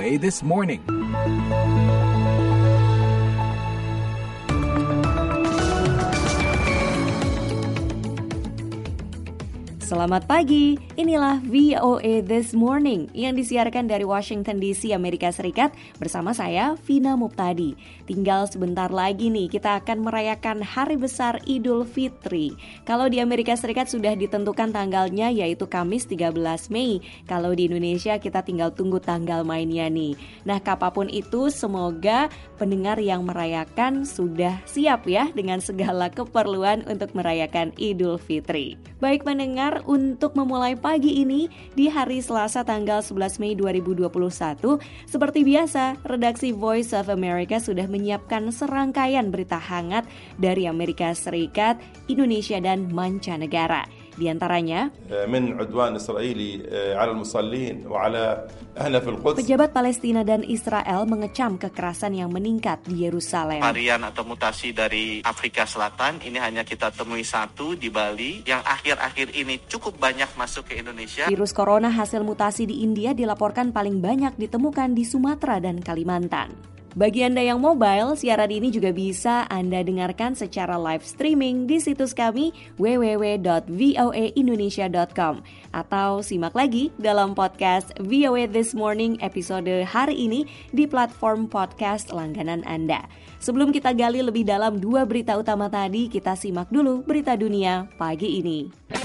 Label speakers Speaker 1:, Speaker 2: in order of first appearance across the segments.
Speaker 1: VOA This Morning.
Speaker 2: Selamat pagi, inilah VOA This Morning yang disiarkan dari Washington DC, Amerika Serikat bersama saya, Vina Muptadi. Tinggal sebentar lagi nih kita akan merayakan Hari Besar Idul Fitri. Kalau di Amerika Serikat sudah ditentukan tanggalnya yaitu Kamis 13 Mei. Kalau di Indonesia kita tinggal tunggu tanggal mainnya nih. Nah, apapun itu semoga pendengar yang merayakan sudah siap ya dengan segala keperluan untuk merayakan Idul Fitri. Baik pendengar, untuk memulai pagi ini di hari Selasa tanggal 11 Mei 2021, seperti biasa, redaksi Voice of America sudah menyiapkan serangkaian berita hangat dari Amerika Serikat, Indonesia, dan mancanegara. Di antaranya, pejabat Palestina dan Israel mengecam kekerasan yang meningkat di Yerusalem.
Speaker 3: Varian atau mutasi dari Afrika Selatan ini hanya kita temui satu di Bali yang akhir-akhir ini cukup banyak masuk ke Indonesia.
Speaker 2: Virus corona hasil mutasi di India dilaporkan paling banyak ditemukan di Sumatera dan Kalimantan. Bagi Anda yang mobile, siaran ini juga bisa Anda dengarkan secara live streaming di situs kami www.voaindonesia.com atau simak lagi dalam podcast VOA This Morning episode hari ini di platform podcast langganan Anda. Sebelum kita gali lebih dalam dua berita utama tadi, kita simak dulu berita dunia pagi ini.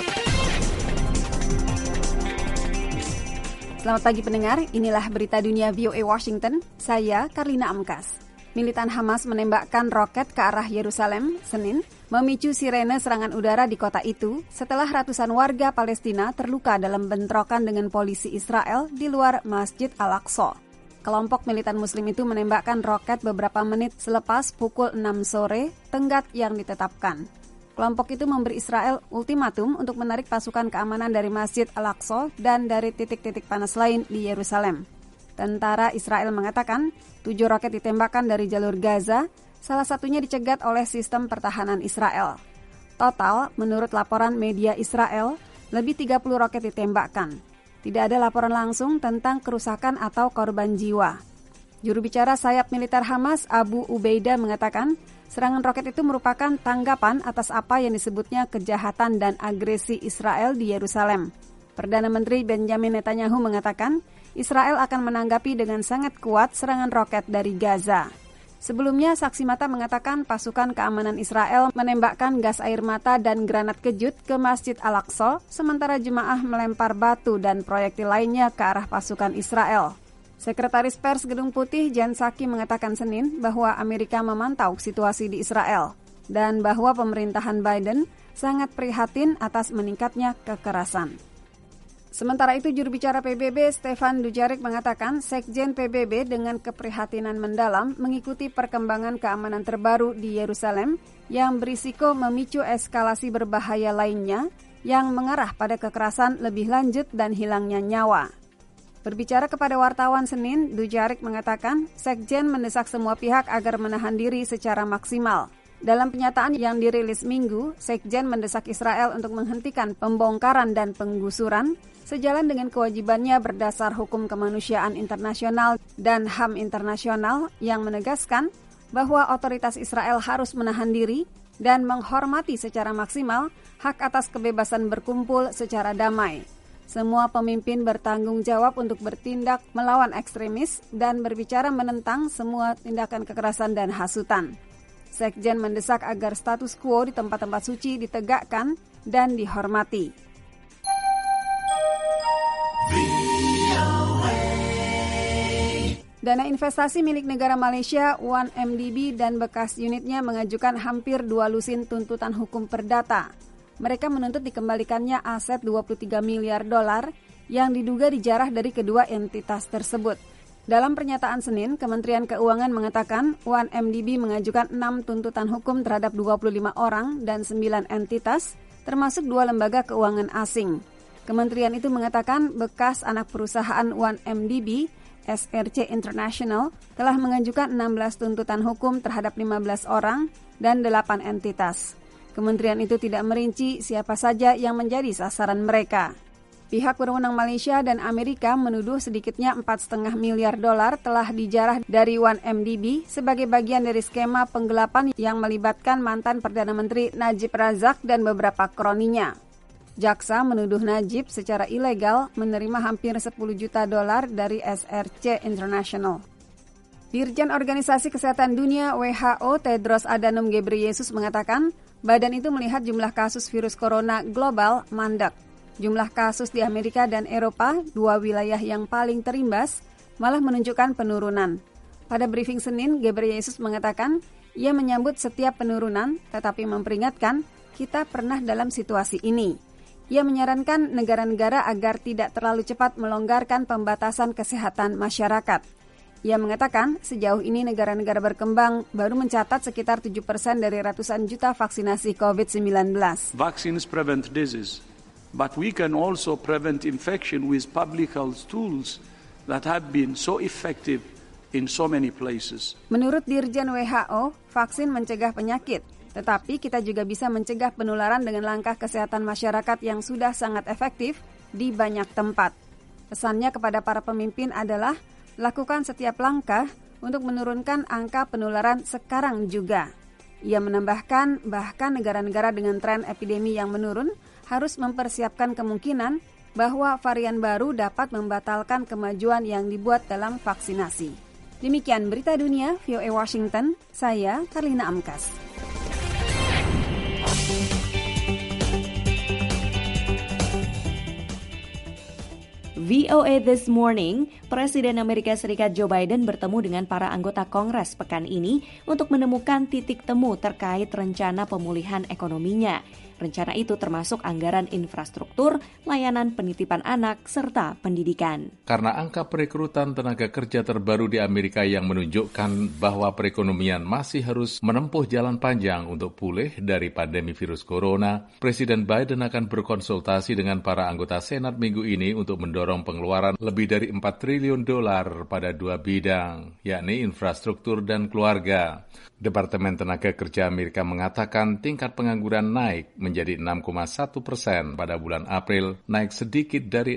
Speaker 4: Selamat pagi pendengar, inilah berita dunia VOA Washington, saya Karlina Amkas. Militan Hamas menembakkan roket ke arah Yerusalem, Senin, memicu sirene serangan udara di kota itu setelah ratusan warga Palestina terluka dalam bentrokan dengan polisi Israel di luar Masjid Al-Aqsa. Kelompok militan muslim itu menembakkan roket beberapa menit selepas pukul 6 sore, tenggat yang ditetapkan. Kelompok itu memberi Israel ultimatum untuk menarik pasukan keamanan dari Masjid Al-Aqsa dan dari titik-titik panas lain di Yerusalem. Tentara Israel mengatakan 7 roket ditembakkan dari jalur Gaza, salah satunya dicegat oleh sistem pertahanan Israel. Total, menurut laporan media Israel, lebih 30 roket ditembakkan. Tidak ada laporan langsung tentang kerusakan atau korban jiwa. Juru bicara sayap militer Hamas, Abu Ubaidah, mengatakan serangan roket itu merupakan tanggapan atas apa yang disebutnya kejahatan dan agresi Israel di Yerusalem. Perdana Menteri Benjamin Netanyahu mengatakan Israel akan menanggapi dengan sangat kuat serangan roket dari Gaza. Sebelumnya, saksi mata mengatakan pasukan keamanan Israel menembakkan gas air mata dan granat kejut ke Masjid Al-Aqsa, sementara jemaah melempar batu dan proyektil lainnya ke arah pasukan Israel. Sekretaris Pers Gedung Putih Jen Psaki mengatakan Senin bahwa Amerika memantau situasi di Israel dan bahwa pemerintahan Biden sangat prihatin atas meningkatnya kekerasan. Sementara itu, juru bicara PBB Stefan Dujarric mengatakan Sekjen PBB dengan keprihatinan mendalam mengikuti perkembangan keamanan terbaru di Yerusalem yang berisiko memicu eskalasi berbahaya lainnya yang mengarah pada kekerasan lebih lanjut dan hilangnya nyawa. Berbicara kepada wartawan Senin, Dujarric mengatakan Sekjen mendesak semua pihak agar menahan diri secara maksimal. Dalam pernyataan yang dirilis Minggu, Sekjen mendesak Israel untuk menghentikan pembongkaran dan penggusuran sejalan dengan kewajibannya berdasar hukum kemanusiaan internasional dan HAM internasional yang menegaskan bahwa otoritas Israel harus menahan diri dan menghormati secara maksimal hak atas kebebasan berkumpul secara damai. Semua pemimpin bertanggung jawab untuk bertindak melawan ekstremis dan berbicara menentang semua tindakan kekerasan dan hasutan. Sekjen mendesak agar status quo di tempat-tempat suci ditegakkan dan dihormati. Dana investasi milik negara Malaysia, 1MDB dan bekas unitnya mengajukan hampir 2 lusin tuntutan hukum perdata. Mereka menuntut dikembalikannya aset 23 miliar dolar yang diduga dijarah dari kedua entitas tersebut. Dalam pernyataan Senin, Kementerian Keuangan mengatakan 1MDB mengajukan 6 tuntutan hukum terhadap 25 orang dan 9 entitas, termasuk 2 lembaga keuangan asing. Kementerian itu mengatakan bekas anak perusahaan 1MDB, SRC International, telah mengajukan 16 tuntutan hukum terhadap 15 orang dan 8 entitas. Kementerian itu tidak merinci siapa saja yang menjadi sasaran mereka. Pihak berwenang Malaysia dan Amerika menuduh sedikitnya $4,5 miliar telah dijarah dari 1MDB sebagai bagian dari skema penggelapan yang melibatkan mantan Perdana Menteri Najib Razak dan beberapa kroninya. Jaksa menuduh Najib secara ilegal menerima hampir $10 juta dari SRC International. Dirjen Organisasi Kesehatan Dunia WHO Tedros Adhanom Ghebreyesus mengatakan badan itu melihat jumlah kasus virus corona global mandek. Jumlah kasus di Amerika dan Eropa, 2 wilayah yang paling terimbas, malah menunjukkan penurunan. Pada briefing Senin, Ghebreyesus mengatakan ia menyambut setiap penurunan, tetapi memperingatkan kita pernah dalam situasi ini. Ia menyarankan negara-negara agar tidak terlalu cepat melonggarkan pembatasan kesehatan masyarakat. Ia mengatakan sejauh ini negara-negara berkembang baru mencatat sekitar 7% dari ratusan juta vaksinasi COVID-19.
Speaker 1: Vaccines prevent disease, but we can also prevent infection with public health tools that have been so effective in so many places.
Speaker 4: Menurut Dirjen WHO, vaksin mencegah penyakit, tetapi kita juga bisa mencegah penularan dengan langkah kesehatan masyarakat yang sudah sangat efektif di banyak tempat. Pesannya kepada para pemimpin adalah lakukan setiap langkah untuk menurunkan angka penularan sekarang juga. Ia menambahkan bahkan negara-negara dengan tren epidemi yang menurun harus mempersiapkan kemungkinan bahwa varian baru dapat membatalkan kemajuan yang dibuat dalam vaksinasi. Demikian berita dunia VOA Washington, saya Karlina Amkas.
Speaker 2: VOA This Morning, Presiden Amerika Serikat Joe Biden bertemu dengan para anggota Kongres pekan ini untuk menemukan titik temu terkait rencana pemulihan ekonominya. Rencana itu termasuk anggaran infrastruktur, layanan penitipan anak, serta pendidikan.
Speaker 5: Karena angka perekrutan tenaga kerja terbaru di Amerika yang menunjukkan bahwa perekonomian masih harus menempuh jalan panjang untuk pulih dari pandemi virus corona, Presiden Biden akan berkonsultasi dengan para anggota Senat minggu ini untuk mendorong pengeluaran lebih dari $4 triliun pada 2 bidang, yakni infrastruktur dan keluarga. Departemen Tenaga Kerja Amerika mengatakan tingkat pengangguran naik menjadi 6,1% pada bulan April, naik sedikit dari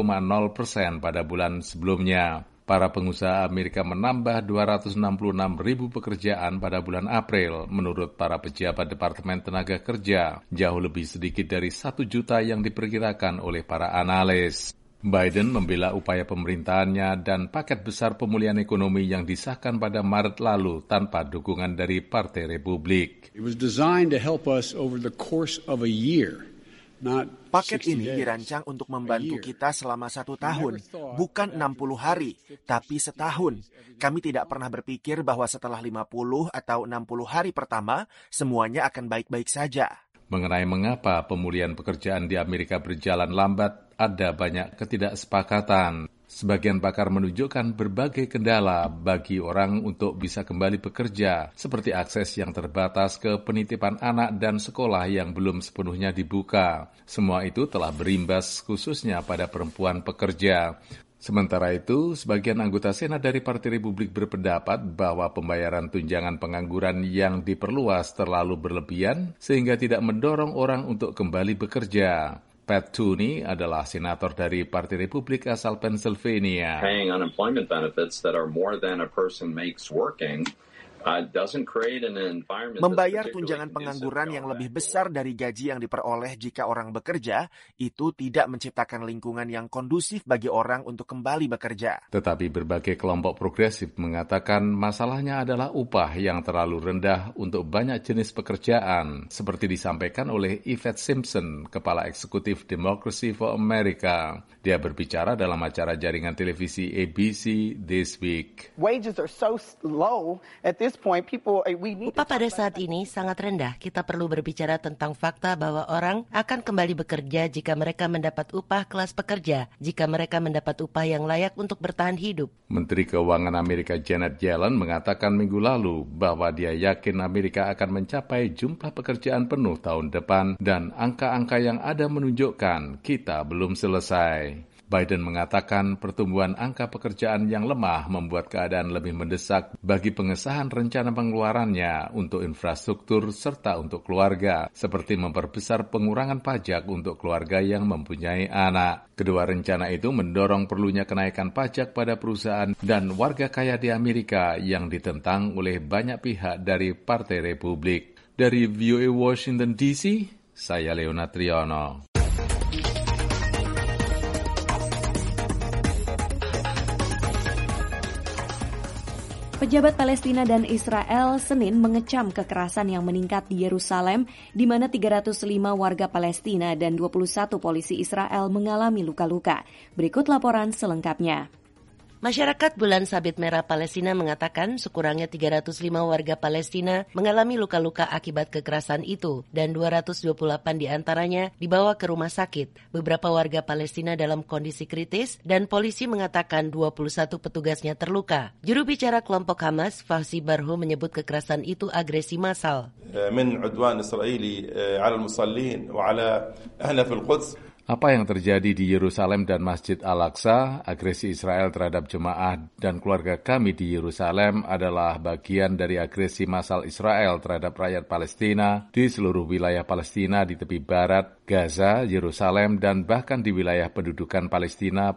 Speaker 5: 6,0% pada bulan sebelumnya. Para pengusaha Amerika menambah 266.000 pekerjaan pada bulan April, menurut para pejabat Departemen Tenaga Kerja, jauh lebih sedikit dari 1 juta yang diperkirakan oleh para analis. Biden membela upaya pemerintahannya dan paket besar pemulihan ekonomi yang disahkan pada Maret lalu tanpa dukungan dari Partai Republik.
Speaker 1: It was designed to help us over the course of a year, not 60
Speaker 6: Paket ini
Speaker 1: days.
Speaker 6: dirancang untuk membantu kita selama 1 tahun, bukan 60 hari, tapi setahun. Kami tidak pernah berpikir bahwa setelah 50 atau 60 hari pertama, semuanya akan baik-baik saja.
Speaker 5: Mengenai mengapa pemulihan pekerjaan di Amerika berjalan lambat, ada banyak ketidaksepakatan. Sebagian pakar menunjukkan berbagai kendala bagi orang untuk bisa kembali bekerja, seperti akses yang terbatas ke penitipan anak dan sekolah yang belum sepenuhnya dibuka. Semua itu telah berimbas khususnya pada perempuan pekerja. Sementara itu, sebagian anggota Senat dari Partai Republik berpendapat bahwa pembayaran tunjangan pengangguran yang diperluas terlalu berlebihan sehingga tidak mendorong orang untuk kembali bekerja. Pat Tooney adalah senator dari Partai Republik asal Pennsylvania.
Speaker 7: Paying unemployment benefits that are more than a person makes working
Speaker 6: Membayar tunjangan pengangguran yang lebih besar dari gaji yang diperoleh jika orang bekerja, itu tidak menciptakan lingkungan yang kondusif bagi orang untuk kembali bekerja.
Speaker 5: Tetapi berbagai kelompok progresif mengatakan masalahnya adalah upah yang terlalu rendah untuk banyak jenis pekerjaan, seperti disampaikan oleh Yvette Simpson, Kepala Eksekutif Democracy for America. Dia berbicara dalam acara jaringan televisi ABC This Week.
Speaker 8: Wages are so low at this point,
Speaker 9: upah pada saat ini sangat rendah. Kita perlu berbicara tentang fakta bahwa orang akan kembali bekerja jika mereka mendapat upah kelas pekerja, jika mereka mendapat upah yang layak untuk bertahan hidup.
Speaker 5: Menteri Keuangan Amerika Janet Yellen mengatakan minggu lalu bahwa dia yakin Amerika akan mencapai jumlah pekerjaan penuh tahun depan dan angka-angka yang ada menunjukkan kita belum selesai. Biden mengatakan pertumbuhan angka pekerjaan yang lemah membuat keadaan lebih mendesak bagi pengesahan rencana pengeluarannya untuk infrastruktur serta untuk keluarga, seperti memperbesar pengurangan pajak untuk keluarga yang mempunyai anak. Kedua rencana itu mendorong perlunya kenaikan pajak pada perusahaan dan warga kaya di Amerika yang ditentang oleh banyak pihak dari Partai Republik. Dari VOA Washington DC, saya Leona Triono.
Speaker 2: Pejabat Palestina dan Israel Senin mengecam kekerasan yang meningkat di Yerusalem, di mana 305 warga Palestina dan 21 polisi Israel mengalami luka-luka. Berikut laporan selengkapnya.
Speaker 9: Masyarakat Bulan Sabit Merah Palestina mengatakan sekurangnya 305 warga Palestina mengalami luka-luka akibat kekerasan itu dan 228 diantaranya dibawa ke rumah sakit. Beberapa warga Palestina dalam kondisi kritis dan polisi mengatakan 21 petugasnya terluka. Juru bicara kelompok Hamas, Fawzi Barhu, menyebut kekerasan itu agresi massal.
Speaker 10: من عدوان إسرائيلي على المصلين وعلى أهلنا في القدس.
Speaker 5: Apa yang terjadi di Yerusalem dan Masjid Al-Aqsa, agresi Israel terhadap jemaah dan keluarga kami di Yerusalem adalah bagian dari agresi massal Israel terhadap rakyat Palestina di seluruh wilayah Palestina di tepi barat, Gaza, Yerusalem, dan bahkan di wilayah pendudukan Palestina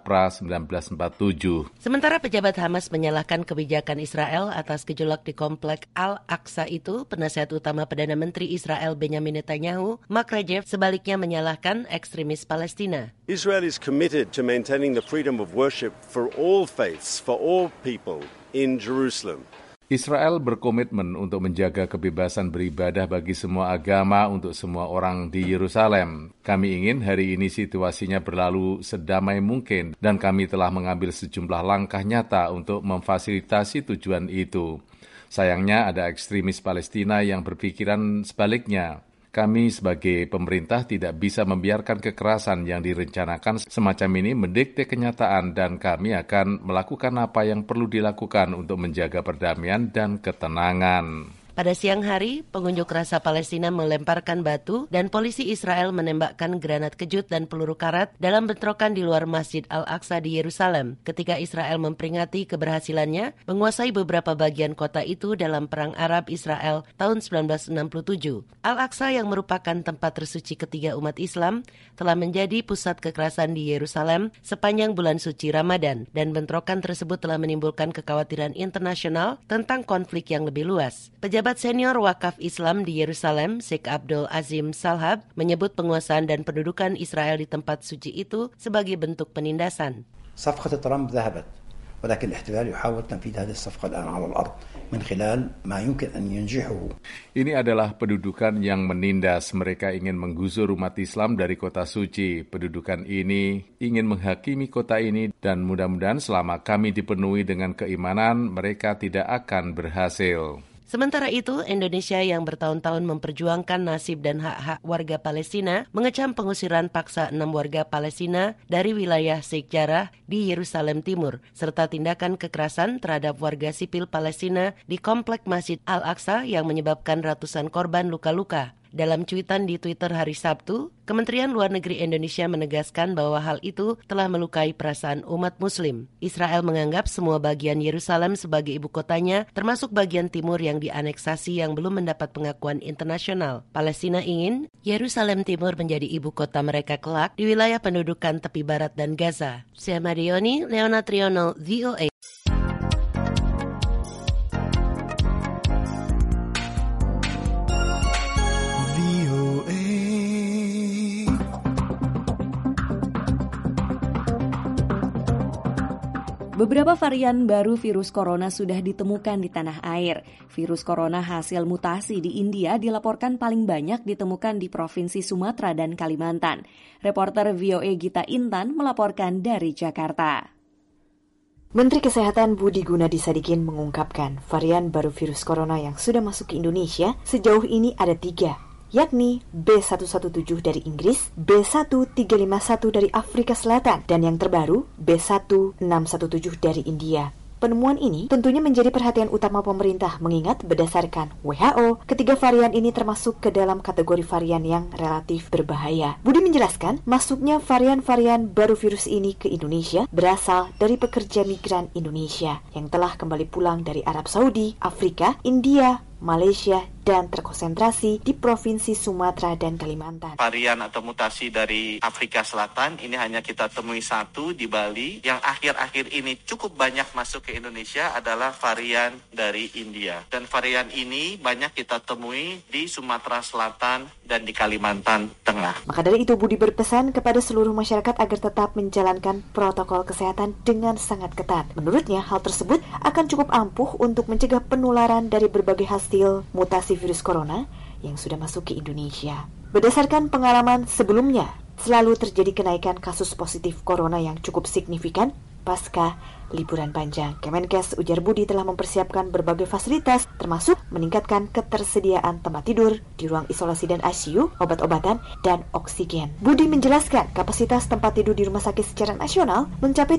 Speaker 5: pra-1947.
Speaker 9: Sementara pejabat Hamas menyalahkan kebijakan Israel atas gejolak di komplek Al-Aqsa itu, penasihat utama Perdana Menteri Israel Benjamin Netanyahu, Mark Regev, sebaliknya menyalahkan ekstremis Palestina.
Speaker 11: Israel is committed to maintaining the freedom of worship for all faiths, for all people in Jerusalem.
Speaker 5: Israel berkomitmen untuk menjaga kebebasan beribadah bagi semua agama untuk semua orang di Yerusalem. Kami ingin hari ini situasinya berlalu sedamai mungkin dan kami telah mengambil sejumlah langkah nyata untuk memfasilitasi tujuan itu. Sayangnya ada ekstremis Palestina yang berpikiran sebaliknya. Kami sebagai pemerintah tidak bisa membiarkan kekerasan yang direncanakan semacam ini mendikte kenyataan dan kami akan melakukan apa yang perlu dilakukan untuk menjaga perdamaian dan ketenangan.
Speaker 9: Pada siang hari, pengunjuk rasa Palestina melemparkan batu dan polisi Israel menembakkan granat kejut dan peluru karet dalam bentrokan di luar Masjid Al-Aqsa di Yerusalem ketika Israel memperingati keberhasilannya menguasai beberapa bagian kota itu dalam Perang Arab Israel tahun 1967. Al-Aqsa yang merupakan tempat tersuci ketiga umat Islam telah menjadi pusat kekerasan di Yerusalem sepanjang bulan suci Ramadan dan bentrokan tersebut telah menimbulkan kekhawatiran internasional tentang konflik yang lebih luas. Pejabat senior Wakaf Islam di Yerusalem, Sheikh Abdul Azim Salhab, menyebut penguasaan dan pendudukan Israel di tempat suci itu sebagai bentuk penindasan.
Speaker 12: صفقة ترامب ذهبت ولكن الاحتلال يحاول تنفيذ هذه الصفقة الآن على الأرض من خلال ما يمكن أن ينجحه.
Speaker 5: Ini adalah pendudukan yang menindas. Mereka ingin menggusur umat Islam dari kota suci. Pendudukan ini ingin menghakimi kota ini dan mudah-mudahan selama kami dipenuhi dengan keimanan, mereka tidak akan berhasil.
Speaker 9: Sementara itu, Indonesia yang bertahun-tahun memperjuangkan nasib dan hak-hak warga Palestina mengecam pengusiran paksa 6 warga Palestina dari wilayah Sheikh Jarrah di Yerusalem Timur, serta tindakan kekerasan terhadap warga sipil Palestina di komplek Masjid Al-Aqsa yang menyebabkan ratusan korban luka-luka. Dalam cuitan di Twitter hari Sabtu, Kementerian Luar Negeri Indonesia menegaskan bahwa hal itu telah melukai perasaan umat Muslim. Israel menganggap semua bagian Yerusalem sebagai ibu kotanya, termasuk bagian timur yang dianeksasi yang belum mendapat pengakuan internasional. Palestina ingin Yerusalem Timur menjadi ibu kota mereka kelak di wilayah pendudukan tepi barat dan Gaza. Saya Marioni, Leona Triono, VOA.
Speaker 2: Beberapa varian baru virus corona sudah ditemukan di tanah air. Virus corona hasil mutasi di India dilaporkan paling banyak ditemukan di Provinsi Sumatera dan Kalimantan. Reporter VOA Gita Intan melaporkan dari Jakarta.
Speaker 13: Menteri Kesehatan Budi Gunadi Sadikin mengungkapkan varian baru virus corona yang sudah masuk ke Indonesia sejauh ini ada 3. Yakni B117 dari Inggris, B1351 dari Afrika Selatan, dan yang terbaru B1617 dari India. penemuan ini tentunya menjadi perhatian utama pemerintah mengingat berdasarkan WHO, ketiga varian ini termasuk ke dalam kategori varian yang relatif berbahaya. Budi menjelaskan, masuknya varian-varian baru virus ini ke Indonesia berasal dari pekerja migran Indonesia yang telah kembali pulang dari Arab Saudi, Afrika, India, Malaysia, dan terkonsentrasi di Provinsi Sumatera dan Kalimantan.
Speaker 3: Varian atau mutasi dari Afrika Selatan ini hanya kita temui satu di Bali. Yang akhir-akhir ini cukup banyak masuk ke Indonesia adalah varian dari India. Dan varian ini banyak kita temui di Sumatera Selatan dan di Kalimantan Tengah.
Speaker 13: Maka dari itu Budi berpesan kepada seluruh masyarakat agar tetap menjalankan protokol kesehatan dengan sangat ketat. Menurutnya, hal tersebut akan cukup ampuh untuk mencegah penularan dari berbagai hasil mutasi virus corona yang sudah masuk ke Indonesia. Berdasarkan pengalaman sebelumnya, selalu terjadi kenaikan kasus positif corona yang cukup signifikan pasca liburan panjang. Kemenkes, ujar Budi, telah mempersiapkan berbagai fasilitas termasuk meningkatkan ketersediaan tempat tidur di ruang isolasi dan ICU, obat-obatan, dan oksigen. Budi menjelaskan kapasitas tempat tidur di rumah sakit secara nasional mencapai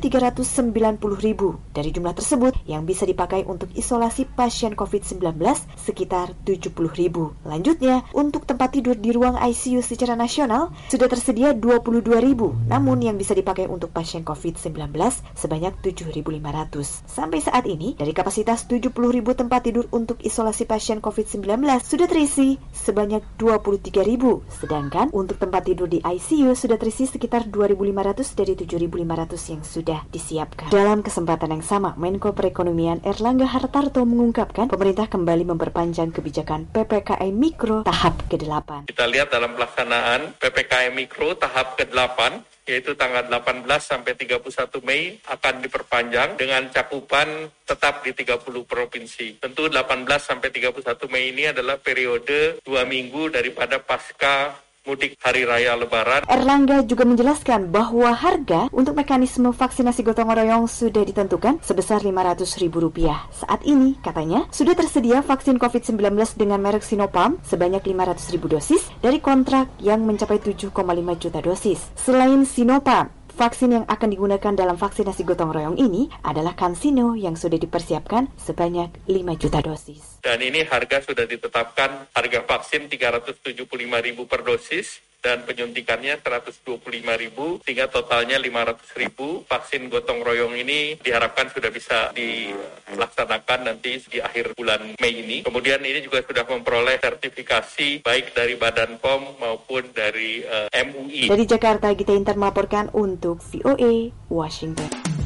Speaker 13: 390.000. Dari jumlah tersebut yang bisa dipakai untuk isolasi pasien COVID-19 sekitar 70.000. Lanjutnya, untuk tempat tidur di ruang ICU secara nasional sudah tersedia 22.000, namun yang bisa dipakai untuk pasien COVID-19 sebanyak 7.500. Sampai saat ini, dari kapasitas 70.000 tempat tidur untuk isolasi pasien COVID-19 sudah terisi sebanyak 23.000. Sedangkan untuk tempat tidur di ICU sudah terisi sekitar 2.500 dari 7.500 yang sudah disiapkan. Dalam kesempatan yang sama, Menko Perekonomian Erlangga Hartarto mengungkapkan pemerintah kembali memperpanjang kebijakan PPKM Mikro tahap ke-8.
Speaker 14: Kita lihat dalam pelaksanaan PPKM Mikro tahap ke-8, yaitu tanggal 18 sampai 31 Mei akan diperpanjang dengan cakupan tetap di 30 provinsi. Tentu 18 sampai 31 Mei ini adalah periode 2 minggu daripada pasca mudik Hari Raya Lebaran.
Speaker 13: Erlangga juga menjelaskan bahwa harga untuk mekanisme vaksinasi gotong royong sudah ditentukan sebesar Rp500.000. Saat ini, katanya, sudah tersedia vaksin COVID-19 dengan merek Sinopharm sebanyak 500.000 dosis dari kontrak yang mencapai 7,5 juta dosis. Selain Sinopharm, vaksin yang akan digunakan dalam vaksinasi gotong royong ini adalah CanSino yang sudah dipersiapkan sebanyak 5 juta dosis.
Speaker 14: Dan ini harga sudah ditetapkan, harga vaksin Rp375.000 per dosis dan penyuntikannya Rp125.000 sehingga totalnya Rp500.000. Vaksin gotong royong ini diharapkan sudah bisa dilaksanakan nanti di akhir bulan Mei ini. Kemudian ini juga sudah memperoleh sertifikasi baik dari Badan POM maupun dari MUI.
Speaker 13: Dari Jakarta, Gita Inter melaporkan untuk VOA Washington.